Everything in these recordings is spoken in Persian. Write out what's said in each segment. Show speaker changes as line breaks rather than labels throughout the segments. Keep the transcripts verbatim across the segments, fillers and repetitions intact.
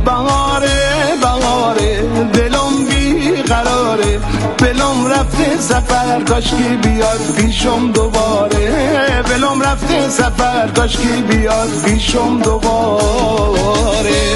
بهاره بهاره دلم بی قراره، بلم رفته سفر کاشکی بیاد پیشم دوباره، بلم رفته سفر کاشکی بیاد پیشم دوباره.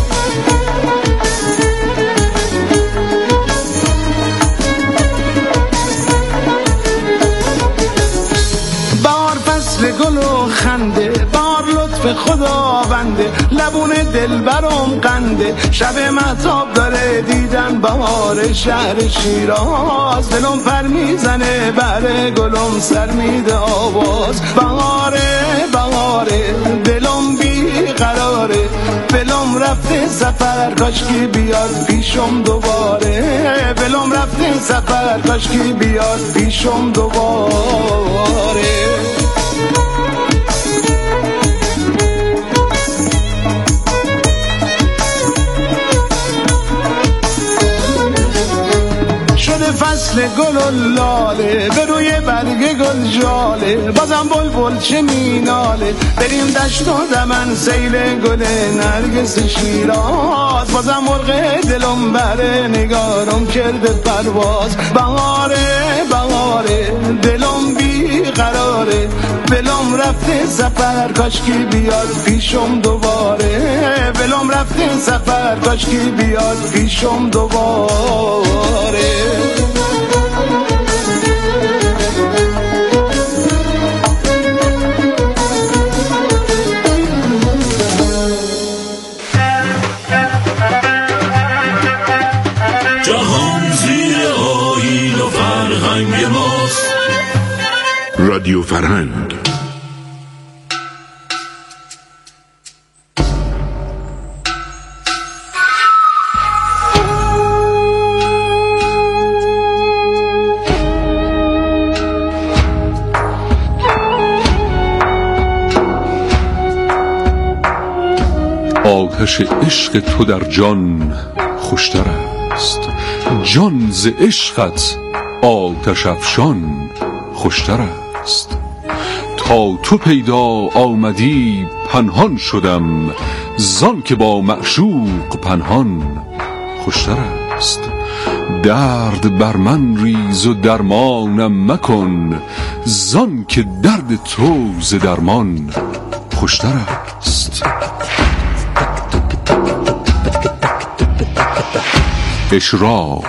گل و خنده بار لطف خدا بنده، لبون دل برام قنده، شب مهتاب داره دیدن بهار شهر شیراز، دلم پر میزنه بره گلم سر میده آواز. بهاره بهاره دلم بی قراره، بلم رفته سفر کاشکی بیاد پیشم دوباره، بلم رفته سفر کاشکی بیاد پیشم دوباره. فصل گل و لاله به روی برگ گل جاله، بازم بلبل چه میناله، بریم دشت و دمن سیل گل نرگس شیراز، بازم مرغ دلم بره نگارم کرده پرواز. بهاره بهاره دلم بی قراره، بلم رفته سفر کاشکی بیاد پیشم دوباره، بلم رفته سفر کاشکی بیاد پیشم دوباره.
رادیو فرهنگ.
آتش عشق تو در جان خوشتر است، جان ز عشقت آتش افشان خوشتر است. تا تو پیدا آمدی پنهان شدم، زان که با معشوق پنهان خوشتر است. درد بر من ریز و درمانم مکن، زان که درد تو ز درمان خوشتر است. اشراق.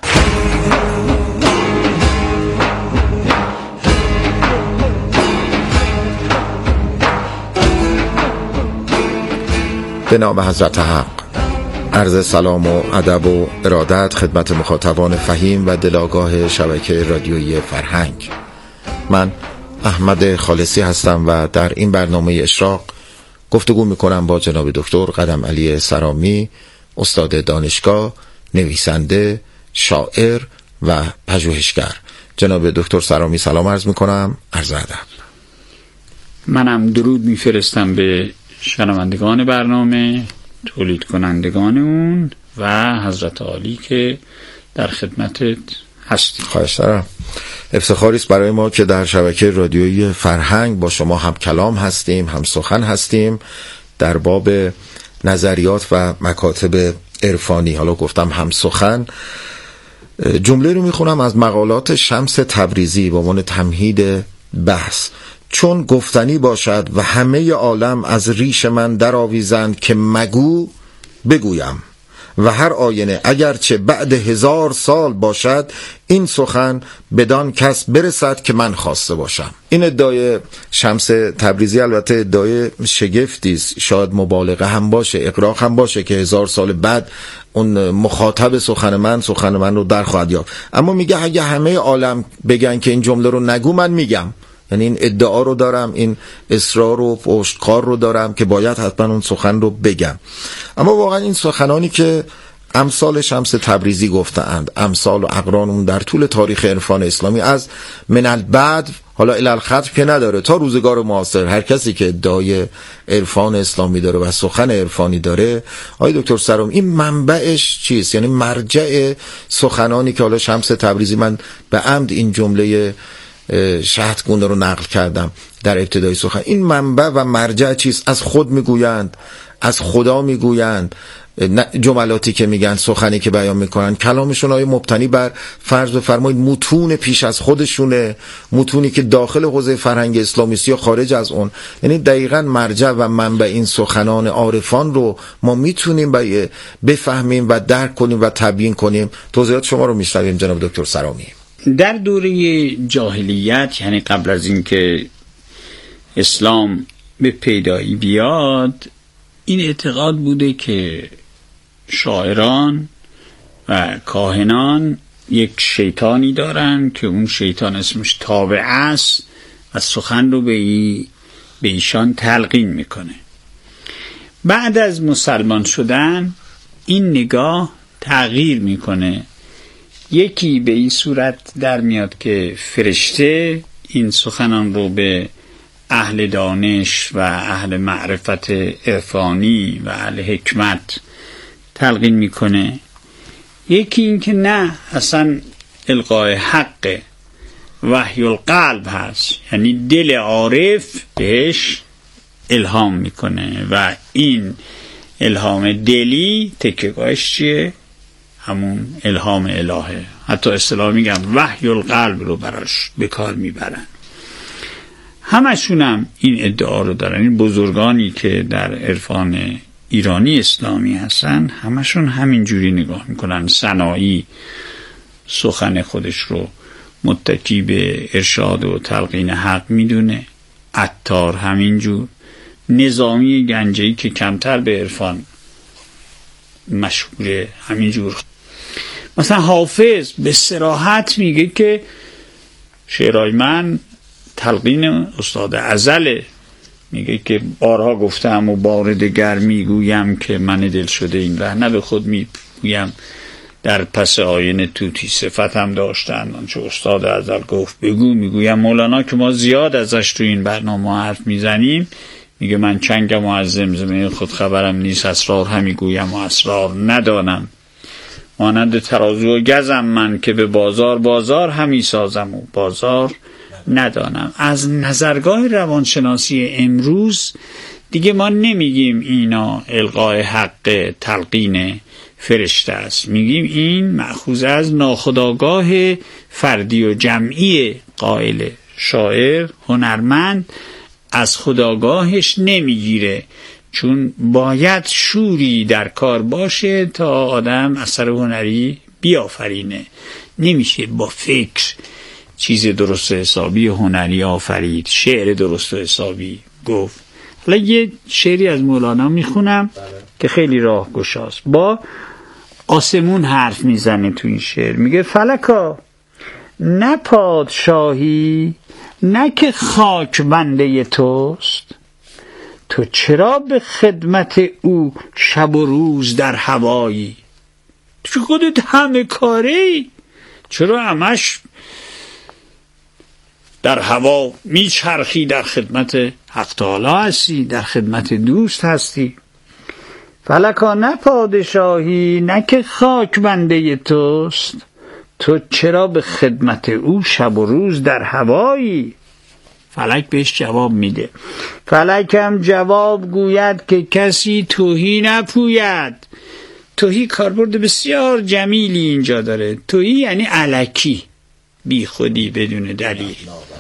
به نام حضرت حق. عرض سلام و ادب و ارادت خدمت مخاطبان فهیم و دلاگاه شبکه رادیویی فرهنگ. من احمد خالصی هستم و در این برنامه اشراق گفتگو میکنم با جناب دکتر قدم علی سرامی، استاد دانشگاه، نویسنده، شاعر و پژوهشگر. جناب دکتر سرامی سلام عرض میکنم. عرض ادب.
منم درود میفرستم به شنوندگان برنامه، تولید کنندگان اون و حضرت عالی که در خدمتت هستیم.
خواهش دارم. افتخاری است برای ما که در شبکه رادیویی فرهنگ با شما هم کلام هستیم، هم سخن هستیم در باب نظریات و مکاتب عرفانی. حالا گفتم هم سخن، جمله رو میخونم از مقالات شمس تبریزی به عنوان تمهید بحث. چون گفتنی باشد و همه عالم از ریش من در آویزند که مگو بگویم، و هر آینه اگرچه بعد هزار سال باشد این سخن بدان کس برسد که من خواسته باشم. این ادعای شمس تبریزی البته ادعای شگفتی است، شاید مبالغه هم باشه، اغراق هم باشه که هزار سال بعد اون مخاطب سخن من سخن من رو در خواهد یافت. اما میگه اگه همه عالم بگن که این جمله رو نگو من میگم، یعنی این ادعا رو دارم، این اصرار و پشتکار رو دارم که باید حتما اون سخن رو بگم. اما واقعا این سخنانی که امثال شمس تبریزی گفتند، امثال و اقران اون در طول تاریخ عرفان اسلامی از من البعد حالا الی الختم که نداره، تا روزگار معاصر هر کسی که ادعای عرفان اسلامی داره و سخن عرفانی داره، آقای دکتر سرام این منبعش چیست؟ یعنی مرجع سخنانی که حالا شمس تبریزی، من به عمد این جمله شهدگونه رو نقل کردم در ابتدای سخن، این منبع و مرجع چیست؟ از خود میگویند، از خدا میگویند، جملاتی که میگن، سخنی که بیان میکنن، کلامشون آیا مبتنی بر فرض بفرمایید متون پیش از خودشونه، متونی که داخل حوزه فرهنگ اسلامی یا خارج از اون؟ یعنی دقیقاً مرجع و منبع این سخنان عارفان رو ما میتونیم بفهمیم و درک کنیم و تبیین کنیم. توضیحات شما رو میشنویم جناب دکتر سرامی.
در دوره جاهلیت، یعنی قبل از اینکه اسلام به پیدایی بیاد، این اعتقاد بوده که شاعران و کاهنان یک شیطانی دارن که اون شیطان اسمش تابع است و سخن رو به, ای به ایشان تلقین میکنه. بعد از مسلمان شدن این نگاه تغییر میکنه. یکی به این صورت در میاد که فرشته این سخنان رو به اهل دانش و اهل معرفت عرفانی و اهل حکمت تلقین میکنه. یکی این که نه، اصلا القای حق وحی القلب هست، یعنی دل عارف بهش الهام میکنه و این الهام دلی تکیه‌گاهش چیه؟ همون الهام الهه. حتی اصطلاح میگم وحی القلب رو براش به کار میبرن. همشون هم این ادعا رو دارن. این بزرگانی که در عرفان ایرانی اسلامی هستن همشون همین جوری نگاه میکنن. سنایی سخن خودش رو متکی به ارشاد و تلقین حق میدونه، عطار همینجور، نظامی گنجه‌ای که کمتر به عرفان مشغوله همینجور. مثلا حافظ به صراحت میگه که شعرهای من تلقین استاد ازله. میگه که بارها گفتم و بار دگر میگویم که من دل شده این ره، نه به خود میگویم در پس آینه توتی صفتم داشتن آنچه استاد ازل گفت بگو. میگویم مولانا که ما زیاد ازش تو این برنامه حرف میزنیم، میگه من چنگم و از زمزمه خود خبرم نیست، اسرار همی گویم و اسرار ندانم. مانند ترازو و گزم من که به بازار بازار همی سازم و بازار ندانم. از نظرگاه روانشناسی امروز دیگه ما نمیگیم اینا القای حق تلقین فرشته است، میگیم این مأخوذ از ناخودآگاه فردی و جمعی قائل. شاعر هنرمند از خودآگاهش نمیگیره، چون باید شوری در کار باشه تا آدم اثر هنری بیافرینه. نمیشه با فکر چیز درست و حسابی هنری آفرید، شعر درست و حسابی گفت. حالا یه شعری از مولانا میخونم که خیلی راه گشاست. با آسمون حرف میزنه تو این شعر. میگه فلکا نه پادشاهی نه که خاک بنده توست، تو چرا به خدمت او شب و روز در هوایی؟ تو خودت همه کاری، چرا همش در هوا میچرخی، در خدمت حق تعالی هستی، در خدمت دوست هستی؟ فلکا نه پادشاهی نه که خاک بنده توست، تو چرا به خدمت او شب و روز در هوایی؟ فلک بهش جواب میده. فلک هم جواب گوید که کسی توهی نپوید. توهی کاربرد بسیار جمیلی اینجا داره. توهی یعنی الکی، بی خودی، بدون دلیل.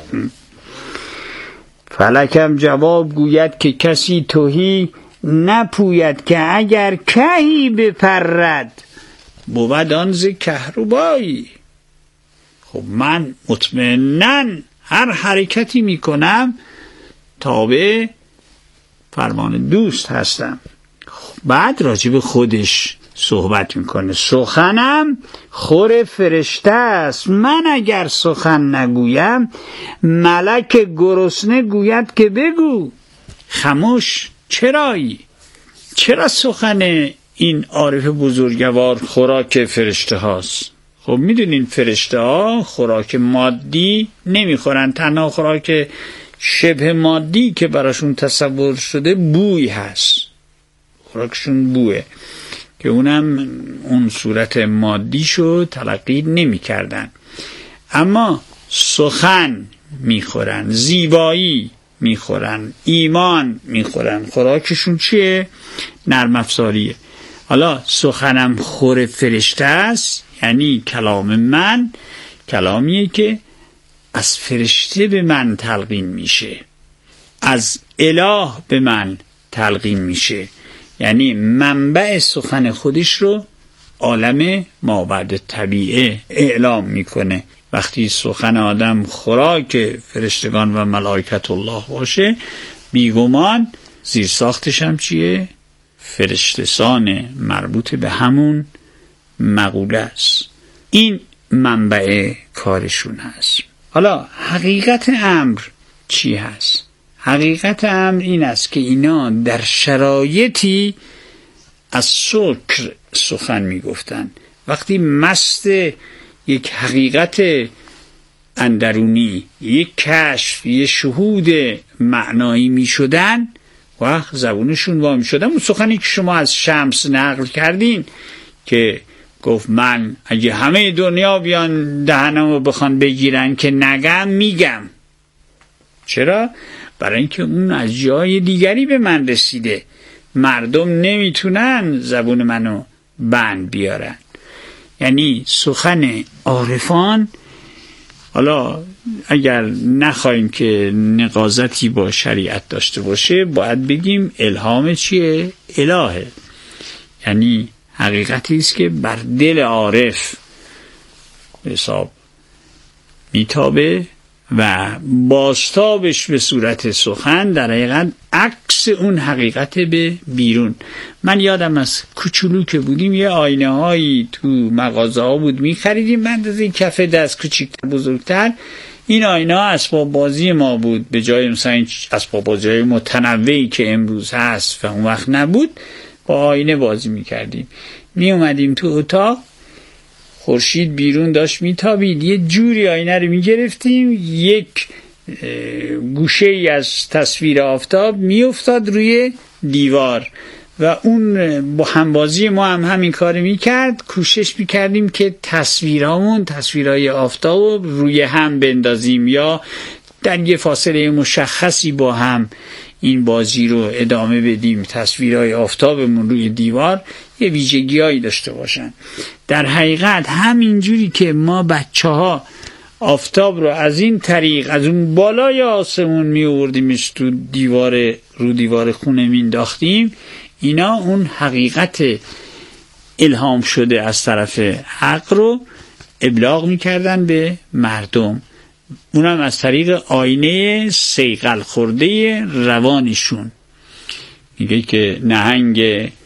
فلک هم جواب گوید که کسی توهی نپوید، که اگر کهی بپرد بود آن ز کهربایی. خب من مطمئناً هر حرکتی میکنم تابع فرمان دوست هستم. بعد راجع به خودش صحبت میکنه. سخنم خور فرشته است، من اگر سخن نگویم ملک گرسنه گوید که بگو. خموش چرایی؟ چرا سخن این عارف بزرگوار خوراک فرشته هاست؟ خب میدونین فرشته ها خوراک مادی نمیخورن، تنها خوراک شبه مادی که براشون تصور شده بوی هست. خوراکشون بوه که اونم اون صورت مادیشو تلقی نمی کردن. اما سخن میخورن، زیبایی میخورن، ایمان میخورن. خوراکشون چیه؟ نرم افزاریه. حالا سخنم خور فرشته است، یعنی کلام من کلامیه که از فرشته به من تلقین میشه، از اله به من تلقین میشه، یعنی منبع سخن خودش رو عالم مابعد طبیعه اعلام میکنه. وقتی سخن آدم خوراک فرشتگان و ملائکت الله باشه، بیگمان زیر ساختش هم چیه؟ فرشتسان مربوط به همون مقوله است. این منبع کارشون هست. حالا حقیقت امر چی هست؟ حقیقت امر این است که اینا در شرایطی از شکر سخن میگفتن. وقتی مست یک حقیقت اندرونی، یک کشف، یک شهود معنایی می شدن و زبونشون وا می شدن. اون سخنی که شما از شمس نقل کردین که گفت من اگه همه دنیا بیان دهنمو بخوان بگیرن که نگم میگم. چرا؟ برای اینکه اون از جای دیگری به من رسیده. مردم نمیتونن زبون منو بند بیارن. یعنی سخن عارفان، حالا اگر نخواهیم که نقاضتی با شریعت داشته باشه، باید بگیم الهام چیه؟ الهه. یعنی حقیقتی است که بر دل عارف حساب میتابه و بازتابش به صورت سخن در حقیقت عکس اون حقیقت به بیرون. من یادم از کوچولو که بودیم یه آینه هایی تو مغازه ها بود میخریدیم، من از این کف دست کوچیک‌تر بزرگتر. این آینه ها اسباب بازی ما بود، به جای مثلا اسباب بازی های متنوعی که امروز هست و اون وقت نبود، با آینه بازی میکردیم. می اومدیم تو اتاق، خورشید بیرون داشت میتابید، یه جوری آینه رو میگرفتیم، یک گوشه ای از تصویر آفتاب میافتاد روی دیوار و اون با همبازی ما هم همین کار میکرد. کوشش میکردیم که تصویرامون تصویرهای آفتاب رو روی هم بندازیم یا در یه فاصله مشخصی با هم این بازی رو ادامه بدیم. تصویرهای آفتابمون روی دیوار یه ویژگی‌هایی داشته باشن. در حقیقت همینجوری که ما بچه ها آفتاب رو از این طریق از اون بالای آسمون می آوردیمش تو دیوار، رو دیوار خونه مینداختیم، اینا اون حقیقت الهام شده از طرف حق رو ابلاغ میکردن به مردم، اونم از طریق آینه صیقل خورده روانشون. میگه که نهنگ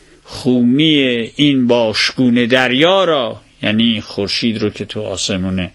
خونی این باشگونه دریا را، یعنی خورشید رو که تو آسمونه،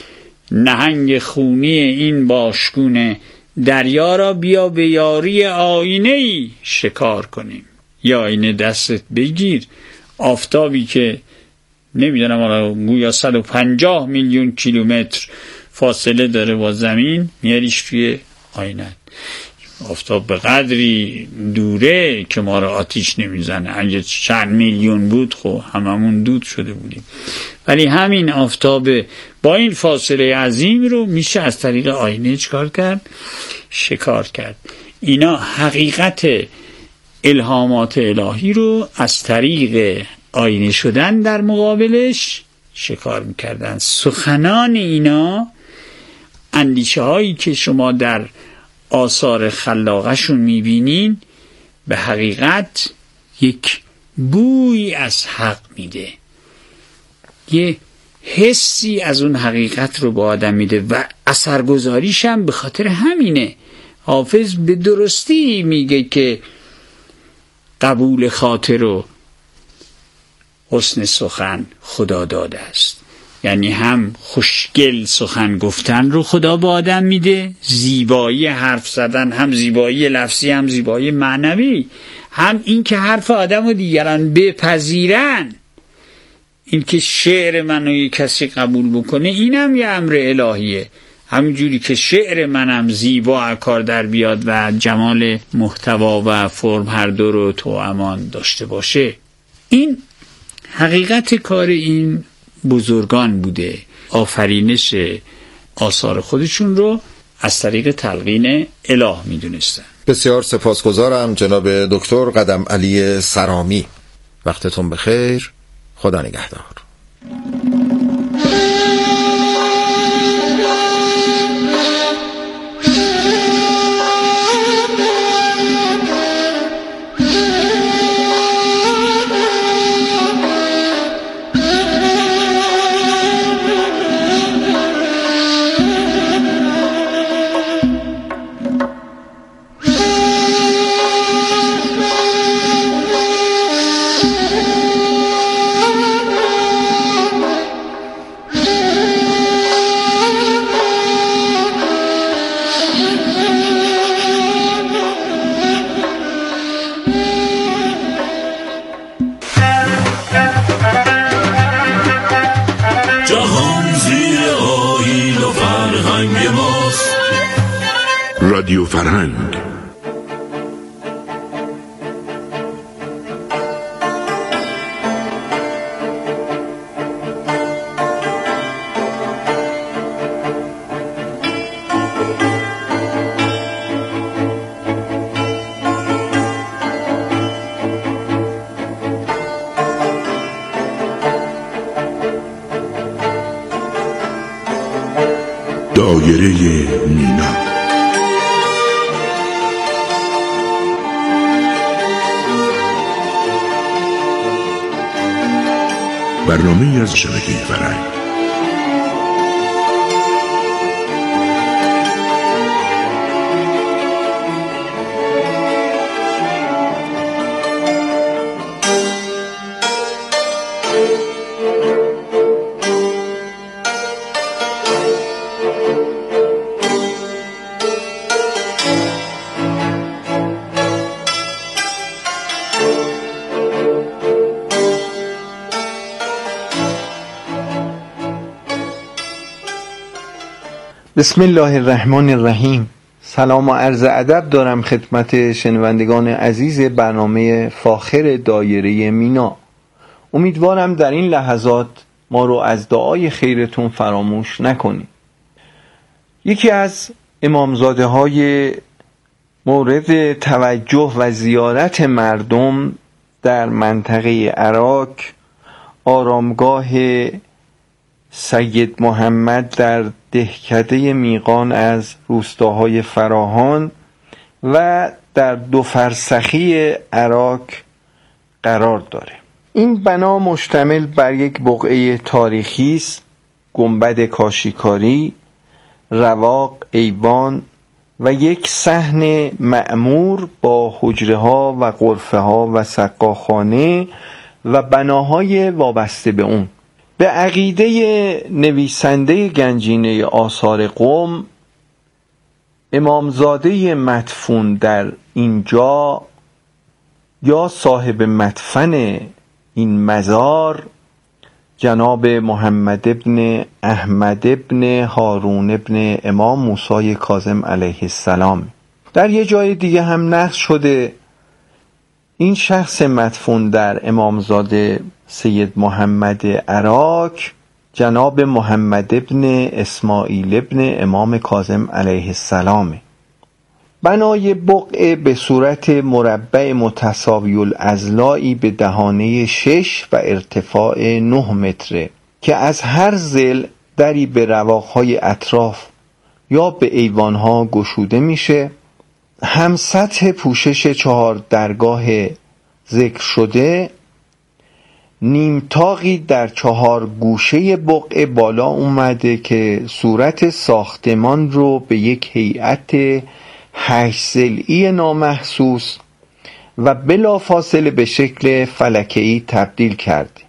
نهنگ خونی این باشگونه دریا را بیا به یاری آینه‌ای شکار کنیم. یا آینه دستت بگیر، آفتابی که نمیدونم حالا گویا صد و پنجاه میلیون کیلومتر فاصله داره با زمین، میاریش توی آینه. آفتاب به قدری دوره که ما رو آتیش نمیزنه، اگه چند میلیون بود خب هممون دود شده بودیم، ولی همین آفتاب با این فاصله عظیم رو میشه از طریق آینه چکار کرد؟ شکار کرد. اینا حقیقت الهامات الهی رو از طریق آینه شدن در مقابلش شکار میکردن. سخنان اینا، اندیشه هایی که شما در آثار خلاقشون میبینین، به حقیقت یک بوی از حق میده، یه حسی از اون حقیقت رو به آدم میده و اثرگذاریش هم به خاطر همینه. حافظ به درستی میگه که قبول خاطر و حسن سخن خدا داده است. یعنی هم خوشگل سخن گفتن رو خدا به آدم میده، زیبایی حرف زدن، هم زیبایی لفظی هم زیبایی معنوی، هم این که حرف آدم رو دیگران بپذیرن، این که شعر منو کسی قبول بکنه، اینم یه امر الهیه. همینجوری که شعر منم زیبا کار در بیاد و جمال محتوا و فرم هر دو رو تو امان داشته باشه. این حقیقت کار این بزرگان بوده، آفرینش آثار خودشون رو از طریق تلقین اله می دونستن.
بسیار سپاسگزارم جناب دکتر قدم علی سرامی. وقتتون بخیر. خدا نگهدار.
رادیو فرهنگ. دایره مینا. برنامه از شبکه فرهنگ.
بسم الله الرحمن الرحیم. سلام و عرض ادب دارم خدمت شنوندگان عزیز برنامه فاخر دایره مینا. امیدوارم در این لحظات ما رو از دعای خیرتون فراموش نکنید. یکی از امامزاده های مورد توجه و زیارت مردم در منطقه عراق، آرامگاه سید محمد در دهکده میقان از روستاهای فراهان و در دو فرسخی عراق قرار داره. این بنا مشتمل بر یک بقعه تاریخی است، گنبد کاشیکاری، رواق، ایوان و یک صحن معمور با حجره ها و غرفه ها و سقاخانه و بناهای وابسته به اون. به عقیده نویسنده گنجینه آثار قم، امامزاده مدفون در اینجا یا صاحب مدفن این مزار جناب محمد ابن احمد ابن هارون ابن امام موسی کاظم علیه السلام. در یه جای دیگه هم نقل شده این شخص مدفون در امامزاده سید محمد عراق جناب محمد ابن اسماعیل ابن امام کاظم علیه السلام. بنای بقعه به صورت مربع متساوی الاضلاعی به دهانه شش و ارتفاع نه متره که از هر ضلع دری به رواقهای اطراف یا به ایوانها گشوده میشه. هم سطح پوشش چهار درگاه ذکر شده نیمتاقی در چهار گوشه بقعه بالا اومده که صورت ساختمان رو به یک هیئت هشت ضلعی نامحسوس و بلافاصله به شکل فلکه‌ای تبدیل کرده.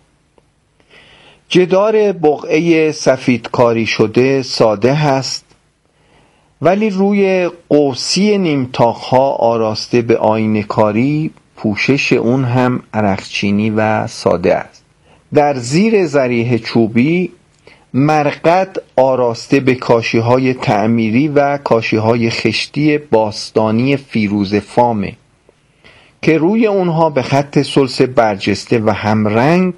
جدار بقعه سفیدکاری شده ساده هست ولی روی قوسی نیمتاقها آراسته به آینه کاری، پوشش اون هم عرقچینی و ساده است. در زیر ذریح چوبی مرقد آراسته به کاشی‌های تعمیری و کاشی‌های خشتی باستانی فیروزه فامه که روی اونها به خط سلس برجسته و همرنگ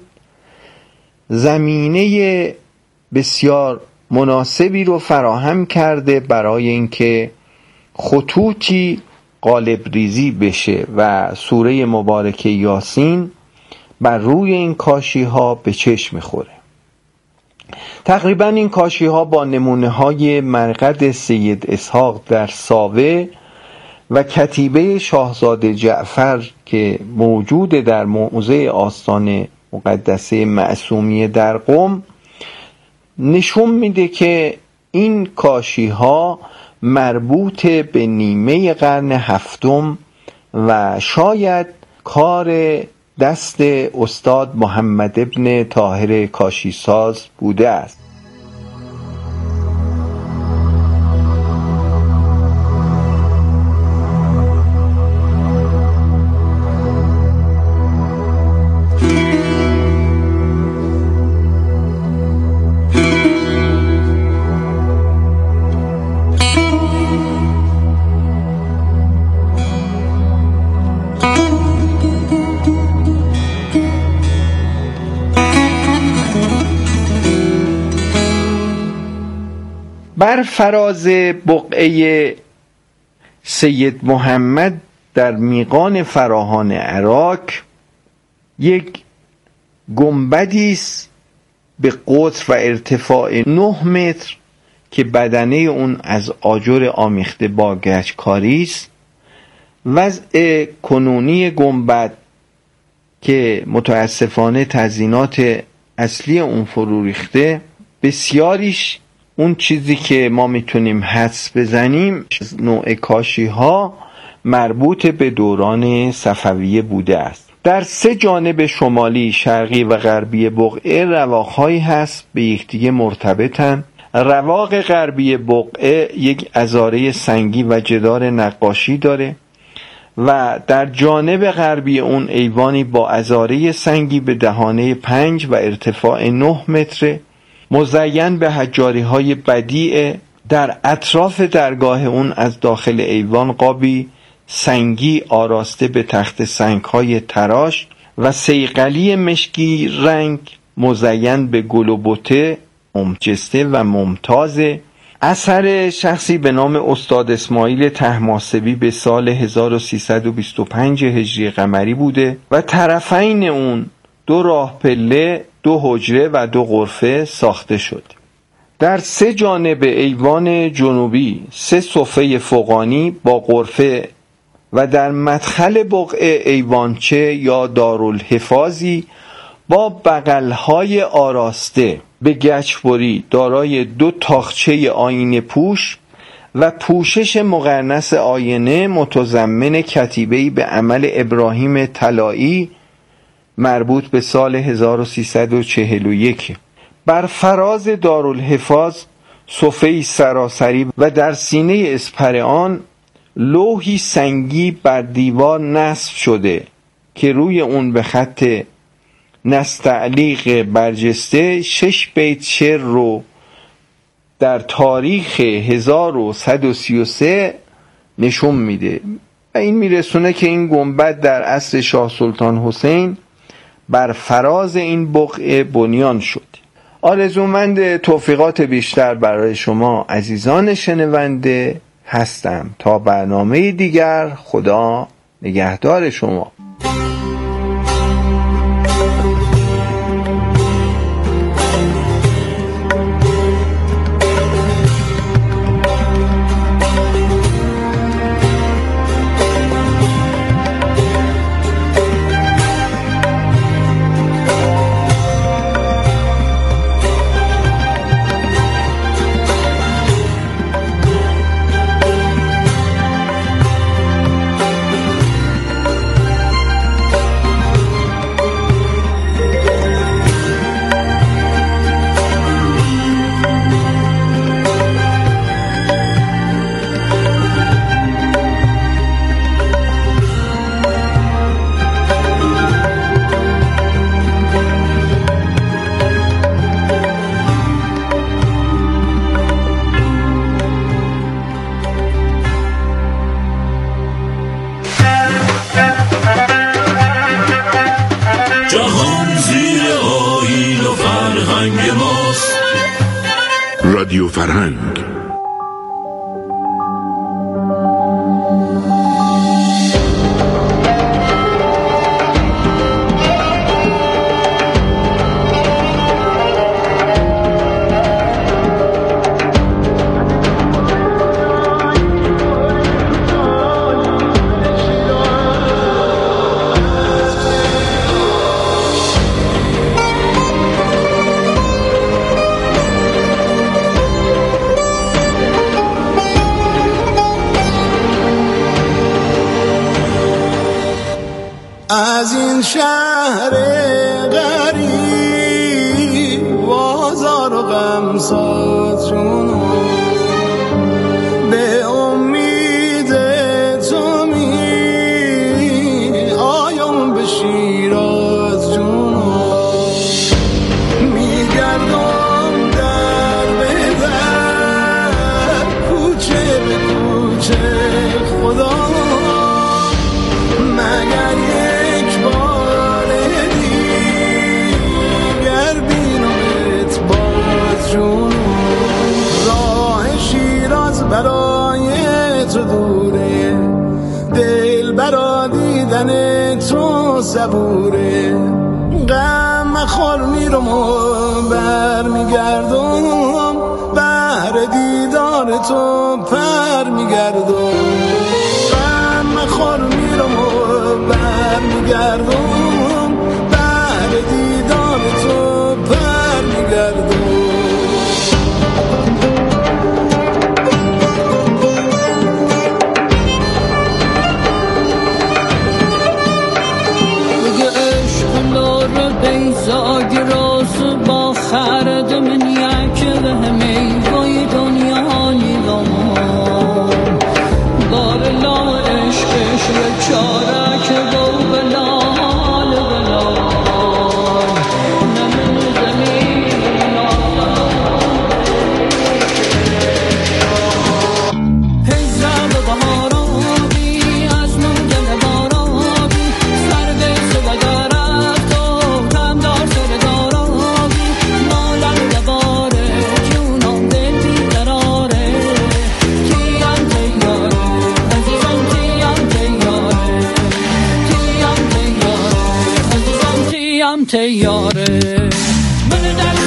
زمینه بسیار مناسبی رو فراهم کرده برای اینکه خطوطی قالب ریزی بشه و سوره مبارکه یاسین بر روی این کاشی ها به چشم میخوره. تقریبا این کاشی ها با نمونه های مرقد سید اسحاق در ساوه و کتیبه شاهزاده جعفر که موجود در موضع آستان مقدسه معصومیه در قم نشون میده که این کاشی ها مربوط به نیمه قرن هفتم و شاید کار دست استاد محمد ابن طاهر کاشیساز بوده است. بر فراز بقعه سید محمد در میقان فراهان عراق یک گنبدی است به قطر و ارتفاع نه متر که بدنه اون از آجر آمیخته با گچکاری است. وضع کنونی گنبد که متاسفانه تزیینات اصلی اون فرو ریخته، بسیاریش اون چیزی که ما میتونیم حدس بزنیم نوع کاشی ها مربوط به دوران صفویه بوده است. در سه جانب شمالی، شرقی و غربی بقعه رواق‌هایی هست به یکدیگه مرتبطن. رواق غربی بقعه یک عذاره سنگی و جدار نقاشی داره و در جانب غربی اون ایوانی با عذاره سنگی به دهانه پنج و ارتفاع نه متره مزین به حجاری های بدیع. در اطراف درگاه اون از داخل ایوان قابی سنگی آراسته به تخت سنگ های تراش و صیقلی مشکی رنگ مزین به گل و بته مجسته و ممتازه. اثر شخصی به نام استاد اسماعیل طهماسبی به سال هزار و سیصد و بیست و پنج هجری قمری بوده و طرفین اون دو راه پله، دو حجره و دو غرفه ساخته شد. در سه جانب ایوان جنوبی سه صفه فوقانی با غرفه و در مدخل بقعه ایوانچه یا دارالحفاظی با بغل‌های آراسته به گچبری دارای دو تاقچه آینه پوش و پوشش مقرنس آینه متضمن کتیبه‌ای به عمل ابراهیم طلایی مربوط به سال هزار و سیصد و چهل و یک. بر فراز دارالحفاظ صفه‌ای سراسری و در سینه اسپر آن لوحی سنگی بر دیوار نصب شده که روی اون به خط نستعلیق برجسته شش بیت شعر رو در تاریخ هزار و صد و سی و سه نشون میده و این میرسونه که این گنبد در عصر شاه سلطان حسین بر فراز این بقعه بنیان شد. آرزومند توفیقات بیشتر برای شما عزیزان شنونده هستم. تا برنامه دیگر، خدا نگهدار شما.
رادیو فرهنگ.
از این شهر غریب بازار و غمسات جونم به امید تو می آیم به شیراز جونم میگردم در به در کوچه به کوچه خدا مگر یک بار دیگر بینمت باز جون راه شیراز برای تو دوره دل برا دیدن تو صبوره غم مخور میرم و بر میگردم بر دیدار تو پر میگردم غم مخور میرم و بر میگردم بر دیدار تو پر میگردم
بگه عشق لار بیزاگ راز با خرد من یک به همه وای دنیا نیدم بار لا عشقش و چاره که با بلا حال بلا نمون زمین هزار بهارابی از نوجل بارابی سر به سبگارت و کم دار سر دارابی مالم دباره جونم دل بیقراره کیم تیاره عزیزم کیم تیاره کیم تیاره عزیزم کیم تیاره من در